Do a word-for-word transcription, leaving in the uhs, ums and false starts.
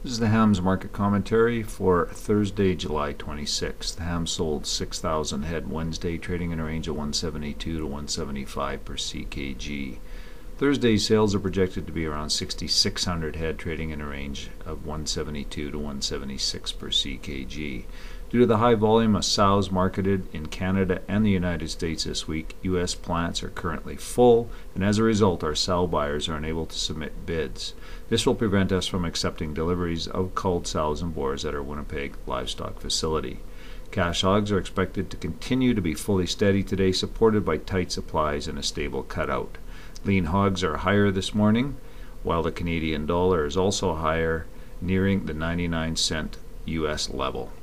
This is the hams market commentary for Thursday, July twenty-sixth. The hams sold six thousand head Wednesday, trading in a range of one seventy-two to one seventy-five per C K G. Thursday's sales are projected to be around sixty-six hundred head, trading in a range of one seventy-two to one seventy-six per C K G. Due to the high volume of sows marketed in Canada and the United States this week, U S plants are currently full, and as a result, our sow buyers are unable to submit bids. This will prevent us from accepting deliveries of culled sows and boars at our Winnipeg livestock facility. Cash hogs are expected to continue to be fully steady today, supported by tight supplies and a stable cutout. Lean hogs are higher this morning, while the Canadian dollar is also higher, nearing the ninety-nine cent U S level.